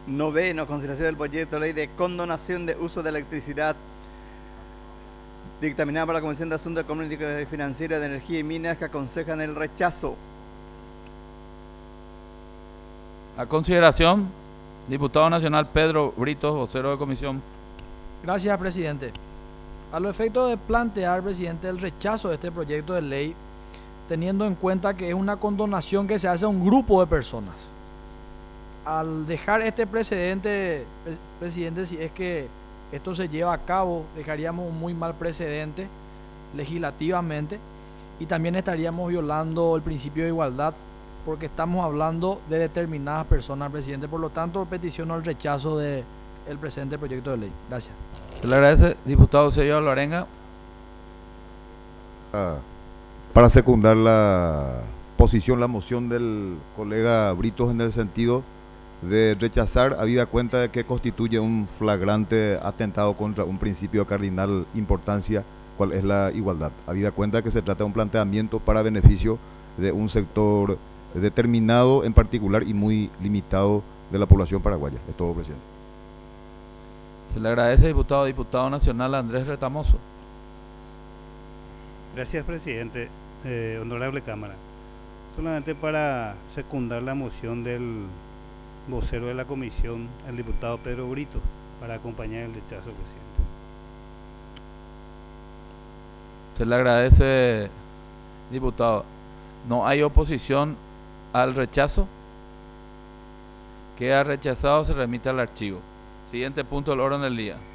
Noveno, consideración del proyecto de ley de condonación de uso de electricidad, dictaminada por la Comisión de Asuntos Económicos y Financieros de Energía y Minas, que aconsejan el rechazo. A consideración, diputado nacional Pedro Brito, vocero de comisión. Gracias, presidente. A los efectos de plantear, presidente, el rechazo de este proyecto de ley, teniendo en cuenta que es una condonación que se hace a un grupo de personas. Al dejar este precedente, presidente, si es que esto se lleva a cabo, dejaríamos un muy mal precedente legislativamente y también estaríamos violando el principio de igualdad porque estamos hablando de determinadas personas, presidente. Por lo tanto, peticiono el rechazo del presente proyecto de ley. Gracias. Se le agradece, diputado Sergio Lorenga. Para secundar la posición, la moción del colega Britos en el sentido de rechazar, habida cuenta de que constituye un flagrante atentado contra un principio de cardinal importancia, cual es la igualdad, habida cuenta de que se trata de un planteamiento para beneficio de un sector determinado en particular y muy limitado de la población paraguaya. Es todo, presidente. Se le agradece, diputado. Diputado nacional Andrés Retamoso. Gracias, presidente. Honorable Cámara, solamente para secundar la moción del vocero de la comisión, el diputado Pedro Brito, para acompañar el rechazo, presidente. Se le agradece, diputado. No hay oposición al rechazo. Queda rechazado, se remite al archivo. Siguiente punto del orden del día.